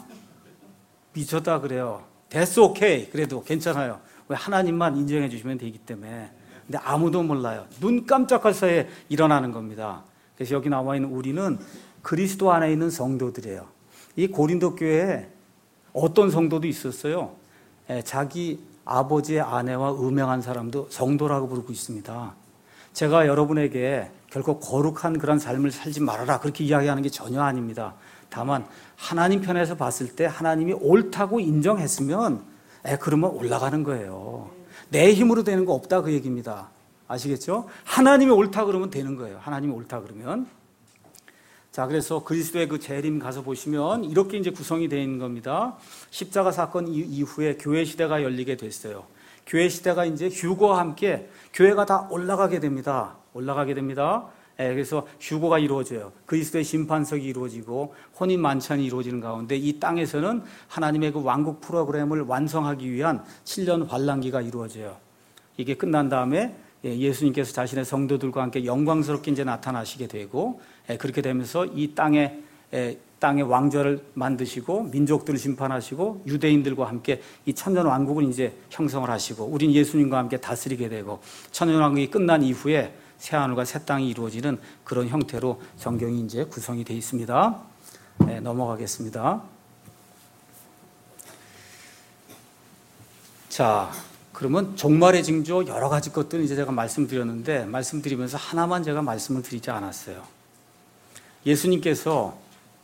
미쳤다 그래요. That's okay. 그래도 괜찮아요. 왜? 하나님만 인정해 주시면 되기 때문에. 근데 아무도 몰라요. 눈 깜짝할 사이에 일어나는 겁니다. 그래서 여기 나와 있는 우리는 그리스도 안에 있는 성도들이에요. 이 고린도 교회에 어떤 성도도 있었어요. 자기 아버지의 아내와 음행한 사람도 성도라고 부르고 있습니다. 제가 여러분에게 결코 거룩한 그런 삶을 살지 말아라 그렇게 이야기하는 게 전혀 아닙니다. 다만 하나님 편에서 봤을 때 하나님이 옳다고 인정했으면 그러면 올라가는 거예요. 내 힘으로 되는 거 없다 그 얘기입니다. 아시겠죠? 하나님이 옳다 그러면 되는 거예요. 하나님이 옳다 그러면. 자, 그래서 그리스도의 그 재림 가서 보시면 이렇게 이제 구성이 되어 있는 겁니다. 십자가 사건 이후에 교회 시대가 열리게 됐어요. 교회 시대가 이제 휴거와 함께 교회가 다 올라가게 됩니다. 올라가게 됩니다. 그래서 휴거가 이루어져요. 그리스도의 심판석이 이루어지고 혼인 만찬이 이루어지는 가운데 이 땅에서는 하나님의 그 왕국 프로그램을 완성하기 위한 7년 환란기가 이루어져요. 이게 끝난 다음에 예수님께서 자신의 성도들과 함께 영광스럽게 이제 나타나시게 되고, 그렇게 되면서 이 땅의 왕좌를 만드시고 민족들을 심판하시고 유대인들과 함께 이 천년 왕국을 이제 형성을 하시고 우린 예수님과 함께 다스리게 되고 천년 왕국이 끝난 이후에 새 하늘과 새 땅이 이루어지는 그런 형태로 성경이 이제 구성이 되어 있습니다. 넘어가겠습니다. 자, 그러면 종말의 징조 여러 가지 것들은 이제 제가 말씀드렸는데 말씀드리면서 하나만 제가 말씀을 드리지 않았어요. 예수님께서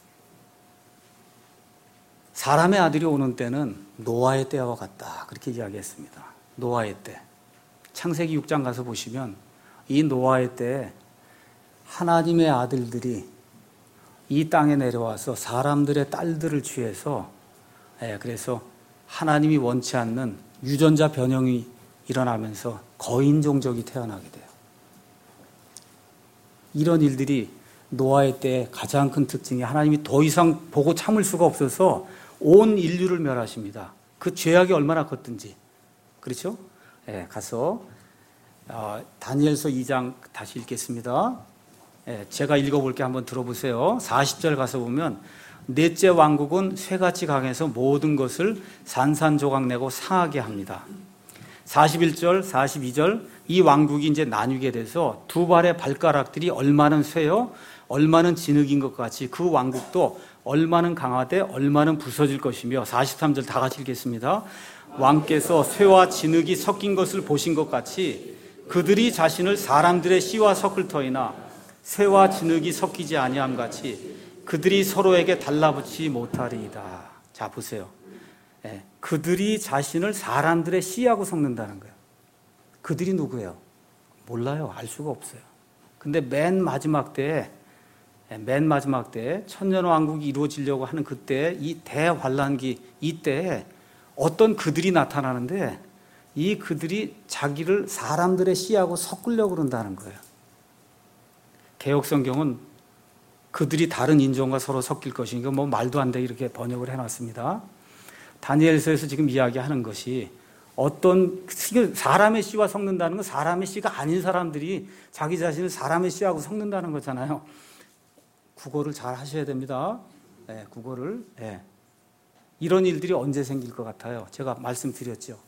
사람의 아들이 오는 때는 노아의 때와 같다 그렇게 이야기했습니다. 노아의 때. 창세기 6장 가서 보시면 이 노아의 때 하나님의 아들들이 이 땅에 내려와서 사람들의 딸들을 취해서 그래서 하나님이 원치 않는 유전자 변형이 일어나면서 거인 종족이 태어나게 돼요. 이런 일들이 노아의 때 가장 큰 특징이 하나님이 더 이상 보고 참을 수가 없어서 온 인류를 멸하십니다. 그 죄악이 얼마나 컸든지. 그렇죠? 가서 다니엘서 2장 다시 읽겠습니다. 제가 읽어볼게 한번 들어보세요. 40절 가서 보면 넷째 왕국은 쇠같이 강해서 모든 것을 산산조각 내고 상하게 합니다. 41절, 42절 이 왕국이 이제 나뉘게 돼서 두 발의 발가락들이 얼마는 쇠요, 얼마는 진흙인 것 같이 그 왕국도 얼마는 강하되 얼마는 부서질 것이며 43절 다 같이 읽겠습니다. 왕께서 쇠와 진흙이 섞인 것을 보신 것 같이 그들이 자신을 사람들의 씨와 섞을 터이나 쇠와 진흙이 섞이지 아니함 같이 그들이 서로에게 달라붙지 못하리이다. 자 보세요. 그들이 자신을 사람들의 씨하고 섞는다는 거예요. 그들이 누구예요? 몰라요. 알 수가 없어요. 근데 맨 마지막 때에 천년왕국이 이루어지려고 하는 그때 이 대환란기 이때에 어떤 그들이 나타나는데 이 그들이 자기를 사람들의 씨하고 섞으려고 그런다는 거예요. 개역성경은 그들이 다른 인종과 서로 섞일 것이니까 뭐 말도 안 되게 이렇게 번역을 해놨습니다. 다니엘서에서 지금 이야기하는 것이 어떤 사람의 씨와 섞는다는 건 사람의 씨가 아닌 사람들이 자기 자신을 사람의 씨하고 섞는다는 거잖아요. 국어를 잘 하셔야 됩니다. 국어를. 이런 일들이 언제 생길 것 같아요? 제가 말씀드렸죠.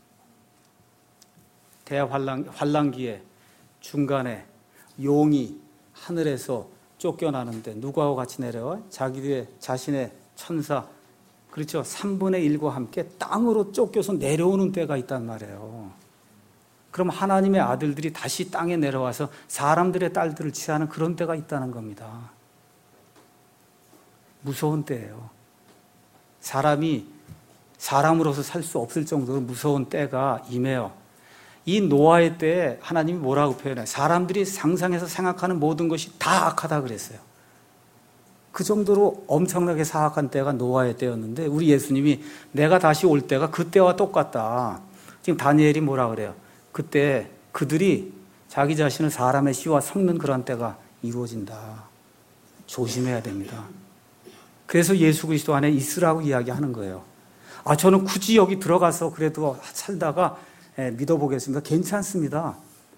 대환란기에 중간에 용이 하늘에서 쫓겨나는데 누구하고 같이 내려와요? 자기의 자신의 천사, 그렇죠. 3분의 1과 함께 땅으로 쫓겨서 내려오는 때가 있단 말이에요. 그럼 하나님의 아들들이 다시 땅에 내려와서 사람들의 딸들을 취하는 그런 때가 있다는 겁니다. 무서운 때예요. 사람이 사람으로서 살 수 없을 정도로 무서운 때가 임해요. 이 노아의 때에 하나님이 뭐라고 표현해요? 사람들이 상상해서 생각하는 모든 것이 다 악하다 그랬어요. 그 정도로 엄청나게 사악한 때가 노아의 때였는데 우리 예수님이 내가 다시 올 때가 그때와 똑같다. 지금 다니엘이 뭐라 그래요? 그때 그들이 자기 자신을 사람의 씨와 섞는 그런 때가 이루어진다. 조심해야 됩니다. 그래서 예수 그리스도 안에 있으라고 이야기하는 거예요. 저는 굳이 여기 들어가서 그래도 살다가 믿어보겠습니다. 괜찮습니다.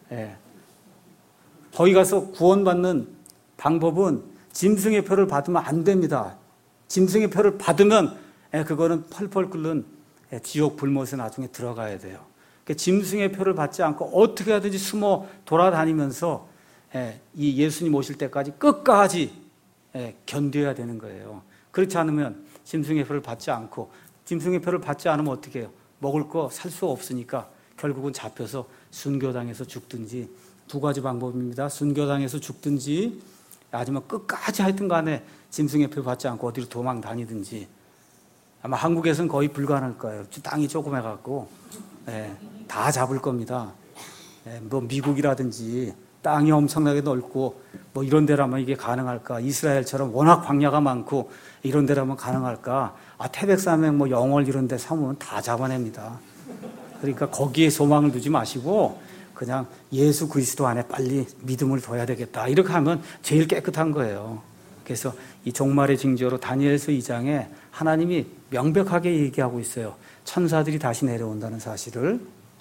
거기 가서 구원받는 방법은 짐승의 표를 받으면 안 됩니다. 짐승의 표를 받으면 그거는 펄펄 끓는 지옥 불못에 나중에 들어가야 돼요. 그러니까 짐승의 표를 받지 않고 어떻게 하든지 숨어 돌아다니면서 이 예수님 오실 때까지 끝까지 견뎌야 되는 거예요. 그렇지 않으면 짐승의 표를 받지 않고 짐승의 표를 받지 않으면 어떻게 해요? 먹을 거 살 수 없으니까 결국은 잡혀서 순교당해서 죽든지 두 가지 방법입니다. 순교당해서 죽든지 아니면 끝까지 하여튼 간에 짐승의 표 받지 않고 어디로 도망 다니든지 아마 한국에서는 거의 불가능할 거예요. 땅이 조그매갖고 다 잡을 겁니다. 뭐 미국이라든지 땅이 엄청나게 넓고 뭐 이런 데라면 이게 가능할까? 이스라엘처럼 워낙 광야가 많고 이런 데라면 가능할까? 태백산맥 뭐 영월 이런 데 삼으면 다 잡아냅니다. 그러니까 거기에 소망을 두지 마시고 그냥 예수 그리스도 안에 빨리 믿음을 둬야 되겠다. 이렇게 하면 제일 깨끗한 거예요. 그래서 이 종말의 징조로 다니엘서 2장에 하나님이 명백하게 얘기하고 있어요. 천사들이 다시 내려온다는 사실을.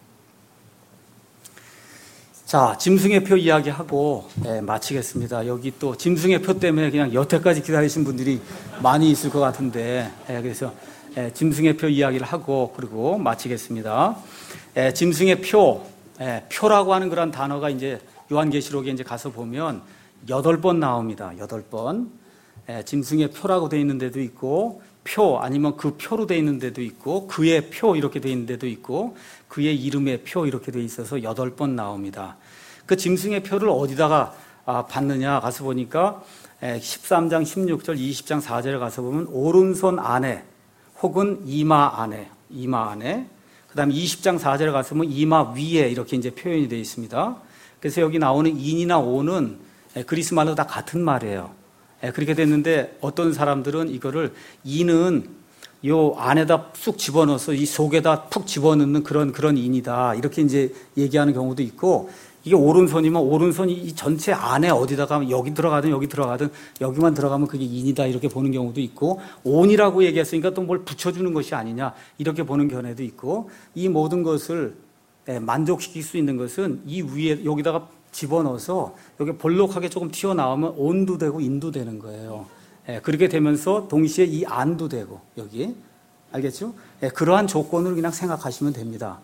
자, 짐승의 표 이야기하고 마치겠습니다. 여기 또 짐승의 표 때문에 그냥 여태까지 기다리신 분들이 많이 있을 것 같은데 그래서 짐승의 표 이야기를 하고 그리고 마치겠습니다. 짐승의 표, 표라고 하는 그런 단어가 이제 요한계시록에 이제 가서 보면 8번 나옵니다. 8번. 짐승의 표라고 되어 있는 데도 있고 표 아니면 그 표로 되어 있는 데도 있고 그의 표 이렇게 되어 있는 데도 있고 그의 이름의 표 이렇게 되어 있어서 8번 나옵니다. 그 짐승의 표를 어디다가 받느냐 가서 보니까 13장 16절 20장 4절에 가서 보면 오른손 안에 혹은 이마 안에 그 다음에 20장 4절에 가서 보면 이마 위에 이렇게 이제 표현이 되어 있습니다. 그래서 여기 나오는 인이나 오는 그리스 말로 다 같은 말이에요. 그렇게 됐는데 어떤 사람들은 이거를 인은 요 안에다 쑥 집어넣어서 이 속에다 푹 집어넣는 그런 인이다. 이렇게 이제 얘기하는 경우도 있고 이게 오른손이면 오른손이 이 전체 안에 어디다가 여기 들어가든 여기만 들어가면 그게 인이다. 이렇게 보는 경우도 있고 온이라고 얘기했으니까 또 뭘 붙여주는 것이 아니냐. 이렇게 보는 견해도 있고 이 모든 것을 만족시킬 수 있는 것은 이 위에 여기다가 집어넣어서 여기 볼록하게 조금 튀어나오면 온도 되고 인도 되는 거예요. 그렇게 되면서 동시에 이 안도 되고 여기 알겠죠? 그러한 조건을 그냥 생각하시면 됩니다.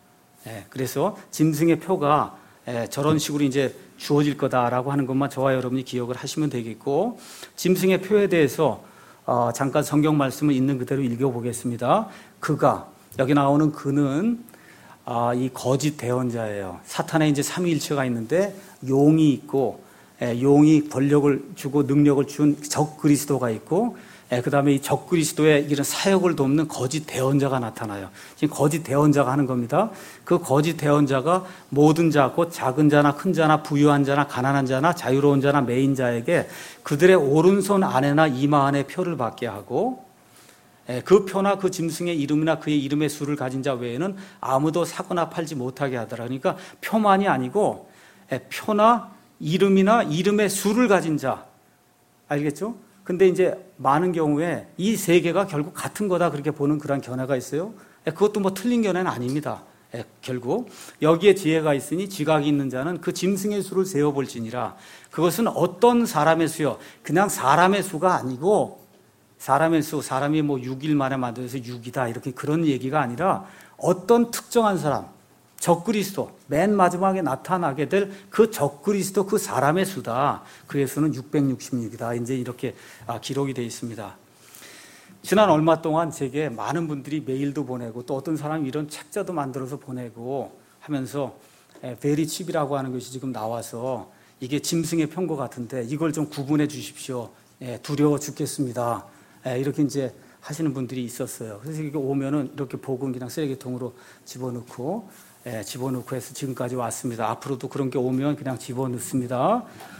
그래서 짐승의 표가 저런 식으로 이제 주어질 거다라고 하는 것만 저와 여러분이 기억을 하시면 되겠고, 짐승의 표에 대해서 잠깐 성경 말씀을 있는 그대로 읽어보겠습니다. 그가, 여기 나오는 그는 이 거짓 대언자예요. 사탄의 이제 삼위일체가 있는데 용이 있고, 용이 권력을 주고 능력을 준 적 그리스도가 있고, 그 다음에 이 적 그리스도의 이런 사역을 돕는 거짓 대언자가 나타나요. 지금 거짓 대언자가 하는 겁니다. 그 거짓 대언자가 모든 자, 곧 작은 자나 큰 자나 부유한 자나 가난한 자나 자유로운 자나 매인 자에게 그들의 오른손 안에나 이마 안에 표를 받게 하고, 그 표나 그 짐승의 이름이나 그의 이름의 수를 가진 자 외에는 아무도 사거나 팔지 못하게 하더라. 그러니까 표만이 아니고 표나 이름이나 이름의 수를 가진 자, 알겠죠? 근데 이제 많은 경우에 이 세 개가 결국 같은 거다 그렇게 보는 그런 견해가 있어요. 그것도 뭐 틀린 견해는 아닙니다. 결국 여기에 지혜가 있으니 지각이 있는 자는 그 짐승의 수를 세어볼지니라. 그것은 어떤 사람의 수요? 그냥 사람의 수가 아니고, 사람의 수, 사람이 뭐 6일 만에 만들어서 6이다 이렇게 그런 얘기가 아니라 어떤 특정한 사람, 적그리스도, 맨 마지막에 나타나게 될 그 적그리스도 그 사람의 수다. 그의 수는 666이다. 이제 이렇게 기록이 되어 있습니다. 지난 얼마 동안 제게 많은 분들이 메일도 보내고 또 어떤 사람이 이런 책자도 만들어서 보내고 하면서 베리칩이라고 하는 것이 지금 나와서 이게 짐승의 표인 것 같은데 이걸 좀 구분해 주십시오. 두려워 죽겠습니다. 이렇게 이제 하시는 분들이 있었어요. 그래서 이게 오면은 이렇게 복은 그냥 쓰레기통으로 집어넣고 해서 지금까지 왔습니다. 앞으로도 그런 게 오면 그냥 집어넣습니다.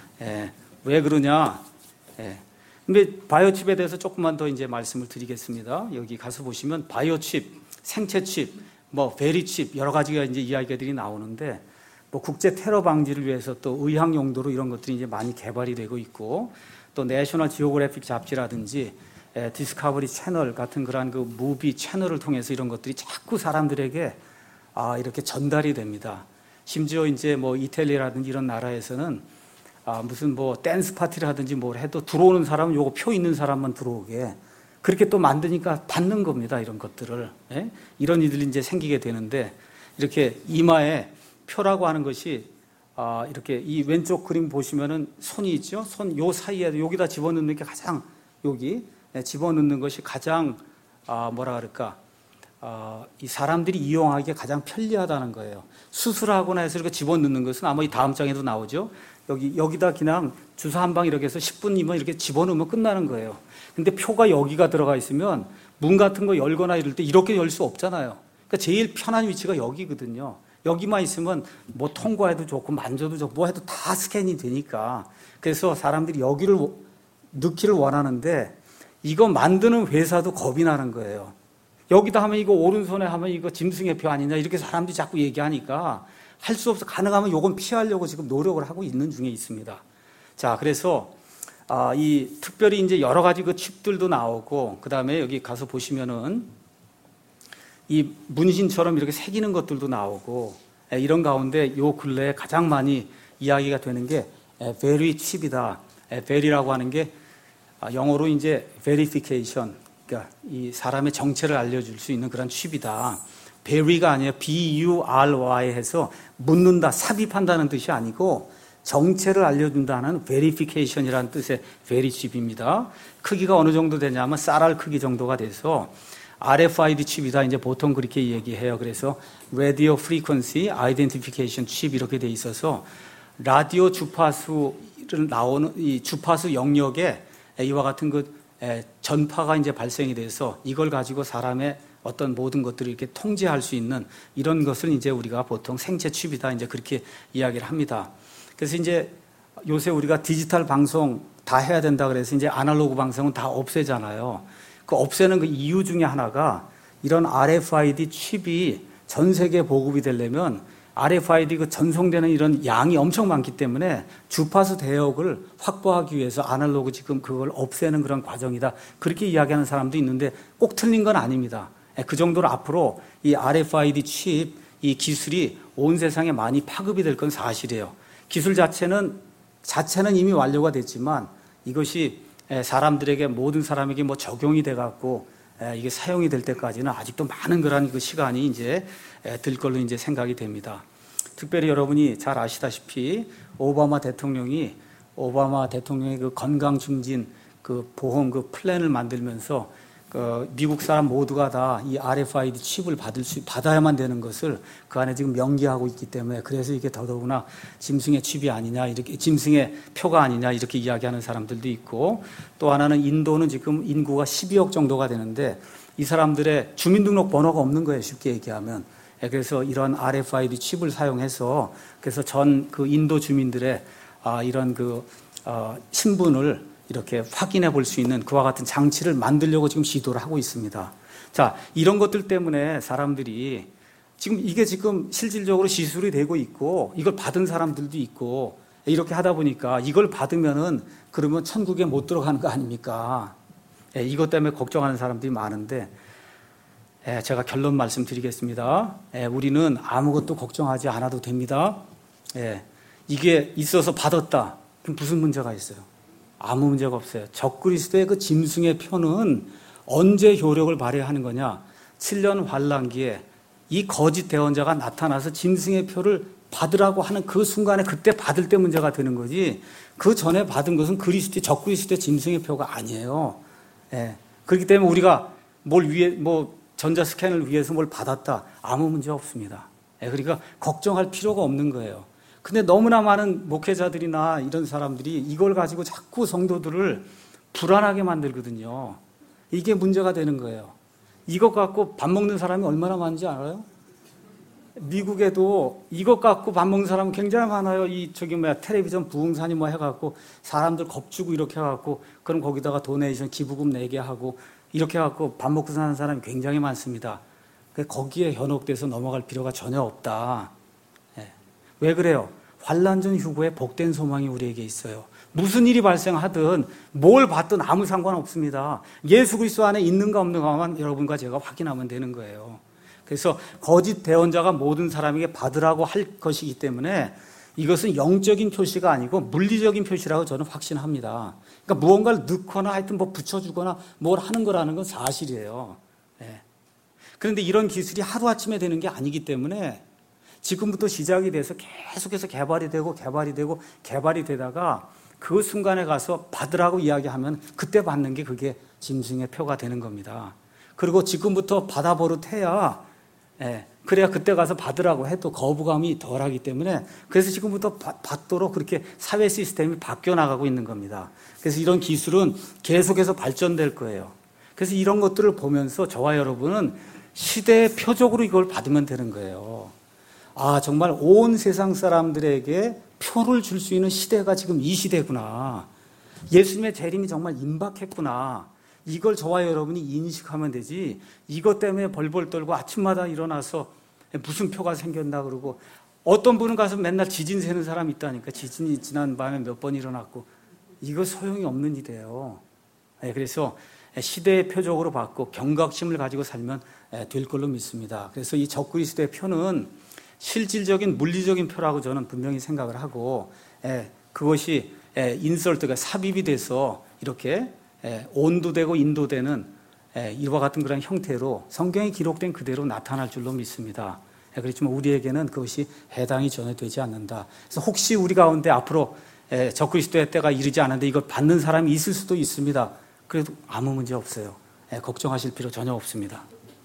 왜 그러냐? 근데 바이오칩에 대해서 조금만 더 이제 말씀을 드리겠습니다. 여기 가서 보시면 바이오칩, 생체칩, 뭐 베리칩 여러 가지가 이제 이야기들이 나오는데, 뭐 국제 테러 방지를 위해서 또 의학 용도로 이런 것들이 이제 많이 개발이 되고 있고, 또 내셔널 지오그래픽 잡지라든지 디스커버리 채널 같은 그러한 그 무비 채널을 통해서 이런 것들이 자꾸 사람들에게 이렇게 전달이 됩니다. 심지어 이제 뭐 이탈리아라든지 이런 나라에서는 무슨 뭐 댄스 파티를 하든지 뭘 해도 들어오는 사람은 요거 표 있는 사람만 들어오게 그렇게 또 만드니까 받는 겁니다. 이런 것들을. 이런 일들이 이제 생기게 되는데, 이렇게 이마에 표라고 하는 것이 이렇게 이 왼쪽 그림 보시면은 손이 있죠. 손 요 사이에 여기다 집어넣는 게 가장 여기 집어넣는 것이 가장 뭐라 그럴까? 이 사람들이 이용하기에 가장 편리하다는 거예요. 수술하거나 해서 이렇게 집어넣는 것은 아마 이 다음 장에도 나오죠. 여기다 그냥 주사 한 방 이렇게 해서 10분이면 이렇게 집어넣으면 끝나는 거예요. 근데 표가 여기가 들어가 있으면 문 같은 거 열거나 이럴 때 이렇게 열 수 없잖아요. 그러니까 제일 편한 위치가 여기거든요. 여기만 있으면 뭐 통과해도 좋고 만져도 좋고 뭐 해도 다 스캔이 되니까. 그래서 사람들이 여기를 넣기를 원하는데 이거 만드는 회사도 겁이 나는 거예요. 여기다 하면 이거 오른손에 하면 이거 짐승의 표 아니냐 이렇게 사람들이 자꾸 얘기하니까 할 수 없어. 가능하면 요건 피하려고 지금 노력을 하고 있는 중에 있습니다. 자, 그래서 이 특별히 이제 여러 가지 그 칩들도 나오고, 그 다음에 여기 가서 보시면은 이 문신처럼 이렇게 새기는 것들도 나오고, 이런 가운데 요 근래에 가장 많이 이야기가 되는 게 베리 칩이다. 베리라고 하는 게 영어로 이제 verification, 그러니까 이 사람의 정체를 알려줄 수 있는 그런 칩이다. 베리가 아니에요. B-U-R-Y 해서 묻는다, 삽입한다는 뜻이 아니고 정체를 알려준다는 verification이라는 뜻의 베리칩입니다. 크기가 어느 정도 되냐면 쌀알 크기 정도가 돼서 RFID 칩이다. 이제 보통 그렇게 얘기해요. 그래서 Radio Frequency Identification 칩 이렇게 돼 있어서 라디오 주파수를 나오는 이 주파수 영역에 이와 같은 그 전파가 이제 발생이 돼서 이걸 가지고 사람의 어떤 모든 것들을 이렇게 통제할 수 있는 이런 것을 이제 우리가 보통 생체 칩이다. 이제 그렇게 이야기를 합니다. 그래서 이제 요새 우리가 디지털 방송 다 해야 된다 그래서 이제 아날로그 방송은 다 없애잖아요. 그 없애는 그 이유 중에 하나가 이런 RFID 칩이 전 세계에 보급이 되려면 RFID 그 전송되는 이런 양이 엄청 많기 때문에 주파수 대역을 확보하기 위해서 아날로그 지금 그걸 없애는 그런 과정이다. 그렇게 이야기하는 사람도 있는데 꼭 틀린 건 아닙니다. 그 정도로 앞으로 이 RFID 칩, 이 기술이 온 세상에 많이 파급이 될 건 사실이에요. 기술 자체는 이미 완료가 됐지만 이것이 사람들에게 모든 사람에게 뭐 적용이 돼 갖고 이게 사용이 될 때까지는 아직도 많은 그런 그 시간이 이제 들 걸로 이제 생각이 됩니다. 특별히 여러분이 잘 아시다시피 오바마 대통령의 그 건강 증진 그 보험 그 플랜을 만들면서 그 미국 사람 모두가 다 이 RFID 칩을 받아야만 되는 것을 그 안에 지금 명기하고 있기 때문에 그래서 이게 더더구나 짐승의 칩이 아니냐 이렇게 짐승의 표가 아니냐 이렇게 이야기하는 사람들도 있고 또 하나는 인도는 지금 인구가 12억 정도가 되는데 이 사람들의 주민등록 번호가 없는 거예요. 쉽게 얘기하면. 그래서 이런 RFID 칩을 사용해서 그래서 전 그 인도 주민들의 이런 그 신분을 이렇게 확인해 볼 수 있는 그와 같은 장치를 만들려고 지금 시도를 하고 있습니다. 자, 이런 것들 때문에 사람들이 이게 지금 실질적으로 시술이 되고 있고 이걸 받은 사람들도 있고 이렇게 하다 보니까 이걸 받으면은 그러면 천국에 못 들어가는 거 아닙니까? 이것 때문에 걱정하는 사람들이 많은데 제가 결론 말씀드리겠습니다. 우리는 아무것도 걱정하지 않아도 됩니다. 이게 있어서 받았다. 그럼 무슨 문제가 있어요? 아무 문제가 없어요. 적그리스도의 그 짐승의 표는 언제 효력을 발휘하는 거냐? 7년 환란기에 이 거짓 대언자가 나타나서 짐승의 표를 받으라고 하는 그 순간에 그때 받을 때 문제가 되는 거지 그 전에 받은 것은 적그리스도의 짐승의 표가 아니에요. 그렇기 때문에 우리가 전자 스캔을 위해서 뭘 받았다. 아무 문제 없습니다. 그러니까 걱정할 필요가 없는 거예요. 근데 너무나 많은 목회자들이나 이런 사람들이 이걸 가지고 자꾸 성도들을 불안하게 만들거든요. 이게 문제가 되는 거예요. 이것 갖고 밥 먹는 사람이 얼마나 많은지 알아요? 미국에도 이것 갖고 밥 먹는 사람은 굉장히 많아요. 텔레비전 부흥산이 해갖고 사람들 겁주고 이렇게 해갖고 그럼 거기다가 도네이션 기부금 내게 하고 이렇게 해갖고 밥 먹고 사는 사람이 굉장히 많습니다. 거기에 현혹돼서 넘어갈 필요가 전혀 없다. 왜 그래요? 환난전 휴거에 복된 소망이 우리에게 있어요. 무슨 일이 발생하든 뭘 받든 아무 상관없습니다. 예수 그리스도 안에 있는가 없는가만 여러분과 제가 확인하면 되는 거예요. 그래서 거짓 대언자가 모든 사람에게 받으라고 할 것이기 때문에 이것은 영적인 표시가 아니고 물리적인 표시라고 저는 확신합니다. 그러니까 무언가를 넣거나 하여튼 붙여주거나 뭘 하는 거라는 건 사실이에요. 그런데 이런 기술이 하루아침에 되는 게 아니기 때문에 지금부터 시작이 돼서 계속해서 개발이 되다가 그 순간에 가서 받으라고 이야기하면 그때 받는 게 그게 짐승의 표가 되는 겁니다. 그리고 지금부터 받아버릇해야 그래야 그때 가서 받으라고 해도 거부감이 덜하기 때문에 그래서 지금부터 받도록 그렇게 사회 시스템이 바뀌어 나가고 있는 겁니다. 그래서 이런 기술은 계속해서 발전될 거예요. 그래서 이런 것들을 보면서 저와 여러분은 시대의 표적으로 이걸 받으면 되는 거예요. 정말 온 세상 사람들에게 표를 줄 수 있는 시대가 지금 이 시대구나. 예수님의 재림이 정말 임박했구나. 이걸 저와 여러분이 인식하면 되지. 이것 때문에 벌벌 떨고 아침마다 일어나서 무슨 표가 생겼나 그러고 어떤 분은 가서 맨날 지진 세는 사람이 있다니까. 지진이 지난 밤에 몇 번 일어났고 이거 소용이 없는 일이에요. 그래서 시대의 표적으로 받고 경각심을 가지고 살면 될 걸로 믿습니다. 그래서 이 적그리스도의 표는 실질적인 물리적인 표라고 저는 분명히 생각을 하고 그것이 인설트가 삽입이 돼서 이렇게 온도되고 인도되는 이와 같은 그런 형태로 성경에 기록된 그대로 나타날 줄로 믿습니다. 그렇지만 우리에게는 그것이 해당이 전혀 되지 않는다. 그래서 혹시 우리 가운데 앞으로 적그리스도의 때가 이르지 않은데 이걸 받는 사람이 있을 수도 있습니다. 그래도 아무 문제 없어요. 걱정하실 필요 전혀 없습니다.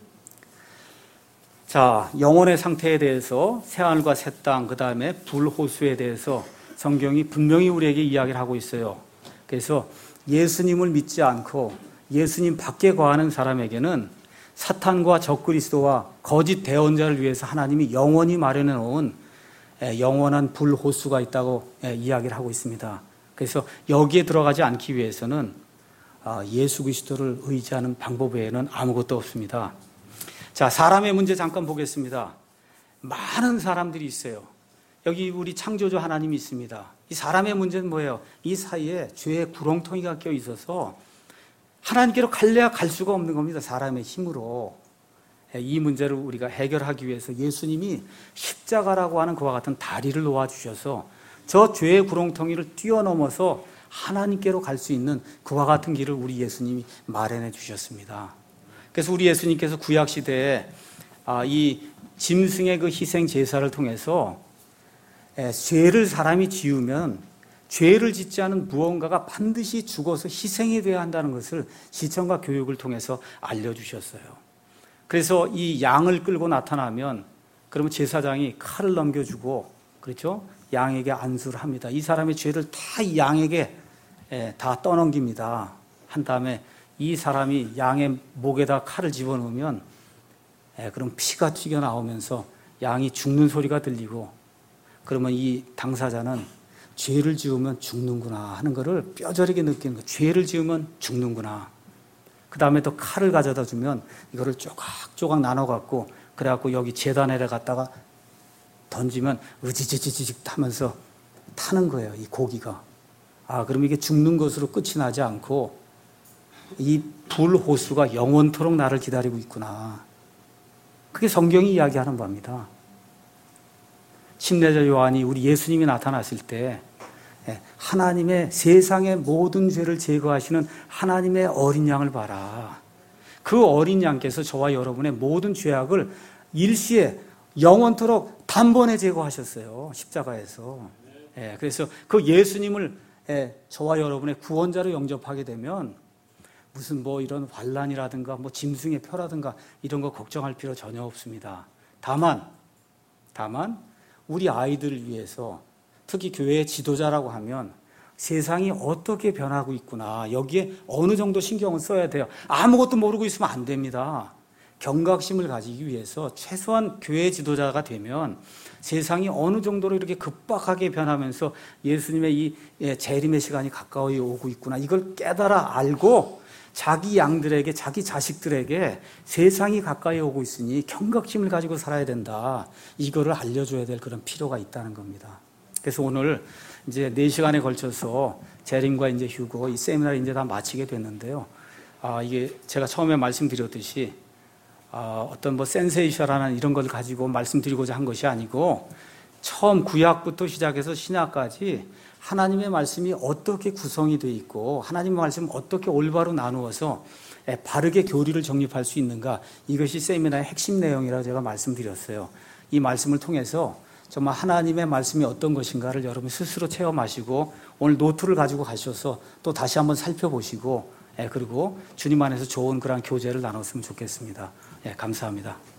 자, 영혼의 상태에 대해서 새하늘과 새 땅, 그 다음에 불호수에 대해서 성경이 분명히 우리에게 이야기를 하고 있어요. 그래서 예수님을 믿지 않고 예수님 밖에 거하는 사람에게는 사탄과 적그리스도와 거짓 대언자를 위해서 하나님이 영원히 마련해 놓은 영원한 불호수가 있다고 이야기를 하고 있습니다. 그래서 여기에 들어가지 않기 위해서는 예수 그리스도를 의지하는 방법 외에는 아무것도 없습니다. 자, 사람의 문제 잠깐 보겠습니다. 많은 사람들이 있어요. 여기 우리 창조주 하나님이 있습니다. 이 사람의 문제는 뭐예요? 이 사이에 죄의 구렁텅이가 껴 있어서 하나님께로 갈래야 갈 수가 없는 겁니다. 사람의 힘으로. 이 문제를 우리가 해결하기 위해서 예수님이 십자가라고 하는 그와 같은 다리를 놓아주셔서 저 죄의 구렁텅이를 뛰어넘어서 하나님께로 갈 수 있는 그와 같은 길을 우리 예수님이 마련해 주셨습니다. 그래서 우리 예수님께서 구약 시대에 이 짐승의 그 희생 제사를 통해서 죄를 사람이 지으면 죄를 짓지 않은 무언가가 반드시 죽어서 희생이 되어야 한다는 것을 시청과 교육을 통해서 알려주셨어요. 그래서 이 양을 끌고 나타나면 그러면 제사장이 칼을 넘겨주고, 그렇죠? 양에게 안수를 합니다. 이 사람의 죄를 다 이 양에게 다 떠넘깁니다. 한 다음에 이 사람이 양의 목에다 칼을 집어넣으면 그럼 피가 튀겨나오면서 양이 죽는 소리가 들리고, 그러면 이 당사자는 죄를 지으면 죽는구나 하는 것을 뼈저리게 느끼는 거예요. 죄를 지으면 죽는구나. 그 다음에 또 칼을 가져다 주면 이거를 조각조각 나눠갖고, 그래갖고 여기 제단에다 갖다가 던지면 으지지지직 하면서 타는 거예요, 이 고기가. 그럼 이게 죽는 것으로 끝이 나지 않고 이 불호수가 영원토록 나를 기다리고 있구나. 그게 성경이 이야기하는 바입니다. 침례자 요한이 우리 예수님이 나타났을 때 하나님의 세상의 모든 죄를 제거하시는 하나님의 어린 양을 봐라. 그 어린 양께서 저와 여러분의 모든 죄악을 일시에 영원토록 단번에 제거하셨어요. 십자가에서. 그래서 그 예수님을 저와 여러분의 구원자로 영접하게 되면 무슨 이런 환난이라든가 짐승의 표라든가 이런 거 걱정할 필요 전혀 없습니다. 다만 우리 아이들을 위해서, 특히 교회의 지도자라고 하면 세상이 어떻게 변하고 있구나, 여기에 어느 정도 신경을 써야 돼요. 아무것도 모르고 있으면 안 됩니다. 경각심을 가지기 위해서 최소한 교회 지도자가 되면 세상이 어느 정도로 이렇게 급박하게 변하면서 예수님의 이 재림의 시간이 가까이 오고 있구나, 이걸 깨달아 알고 자기 양들에게, 자기 자식들에게 세상이 가까이 오고 있으니 경각심을 가지고 살아야 된다, 이거를 알려줘야 될 그런 필요가 있다는 겁니다. 그래서 오늘 이제 4시간에 걸쳐서 재림과 이제 휴거 이 세미나를 이제 다 마치게 됐는데요. 이게 제가 처음에 말씀드렸듯이 어떤 센세이션하는 이런 걸 가지고 말씀드리고자 한 것이 아니고, 처음 구약부터 시작해서 신약까지 하나님의 말씀이 어떻게 구성이 되어 있고 하나님의 말씀을 어떻게 올바로 나누어서 바르게 교리를 정립할 수 있는가, 이것이 세미나의 핵심 내용이라고 제가 말씀드렸어요. 이 말씀을 통해서 정말 하나님의 말씀이 어떤 것인가를 여러분 스스로 체험하시고 오늘 노트를 가지고 가셔서 또 다시 한번 살펴보시고, 그리고 주님 안에서 좋은 그런 교제를 나눴으면 좋겠습니다. 감사합니다.